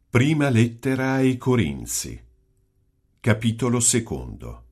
Prima lettera ai Corinzi, capitolo 2.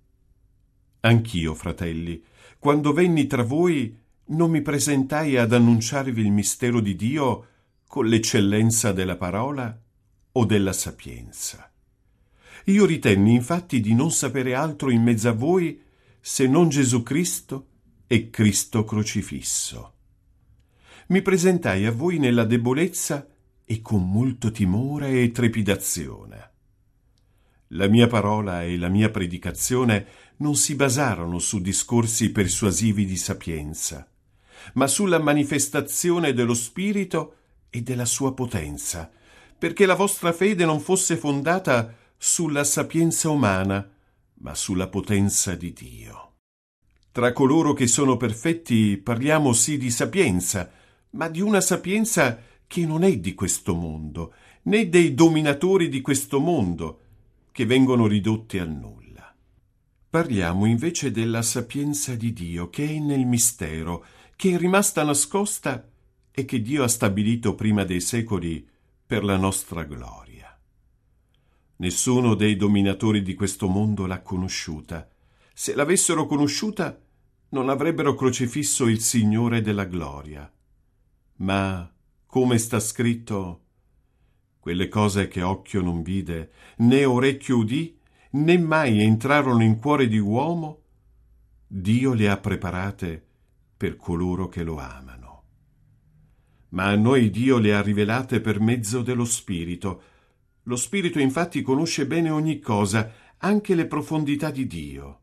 Anch'io, fratelli, quando venni tra voi, non mi presentai ad annunciarvi il mistero di Dio con l'eccellenza della parola o della sapienza. Io ritenni infatti di non sapere altro in mezzo a voi se non Gesù Cristo e Cristo crocifisso. Mi presentai a voi nella debolezza e con molto timore e trepidazione. La mia parola e la mia predicazione non si basarono su discorsi persuasivi di sapienza, ma sulla manifestazione dello Spirito e della sua potenza, perché la vostra fede non fosse fondata sulla sapienza umana, ma sulla potenza di Dio. Tra coloro che sono perfetti parliamo sì di sapienza, ma di una sapienza che non è di questo mondo, né dei dominatori di questo mondo, che vengono ridotti al nulla. Parliamo invece della sapienza di Dio, che è nel mistero, che è rimasta nascosta e che Dio ha stabilito prima dei secoli per la nostra gloria. Nessuno dei dominatori di questo mondo l'ha conosciuta. Se l'avessero conosciuta, non avrebbero crocifisso il Signore della gloria. Ma, come sta scritto, quelle cose che occhio non vide, né orecchio udì, né mai entrarono in cuore di uomo, Dio le ha preparate per coloro che lo amano. Ma a noi Dio le ha rivelate per mezzo dello Spirito. Lo Spirito infatti conosce bene ogni cosa, anche le profondità di Dio.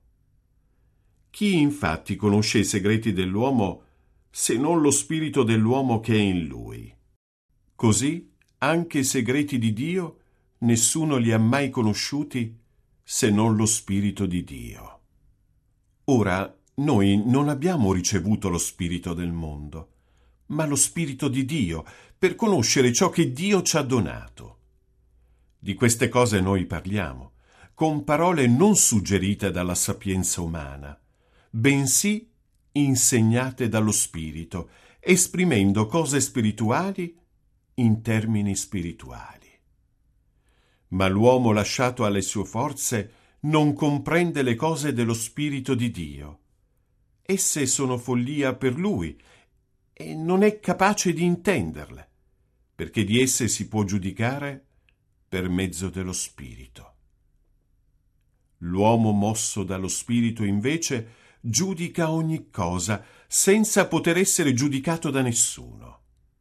Chi infatti conosce i segreti dell'uomo se non lo spirito dell'uomo che è in lui? Così anche i segreti di Dio nessuno li ha mai conosciuti se non lo Spirito di Dio. Ora, noi non abbiamo ricevuto lo spirito del mondo, ma lo Spirito di Dio, per conoscere ciò che Dio ci ha donato. Di queste cose noi parliamo, con parole non suggerite dalla sapienza umana, bensì insegnate dallo Spirito, esprimendo cose spirituali in termini spirituali. Ma l'uomo lasciato alle sue forze non comprende le cose dello Spirito di Dio. Esse sono follia per lui e non è capace di intenderle, perché di esse si può giudicare per mezzo dello Spirito. L'uomo mosso dallo Spirito invece giudica ogni cosa senza poter essere giudicato da nessuno.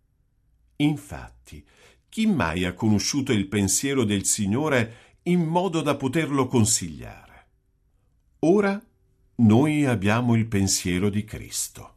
Infatti, chi mai ha conosciuto il pensiero del Signore in modo da poterlo consigliare? Ora noi abbiamo il pensiero di Cristo.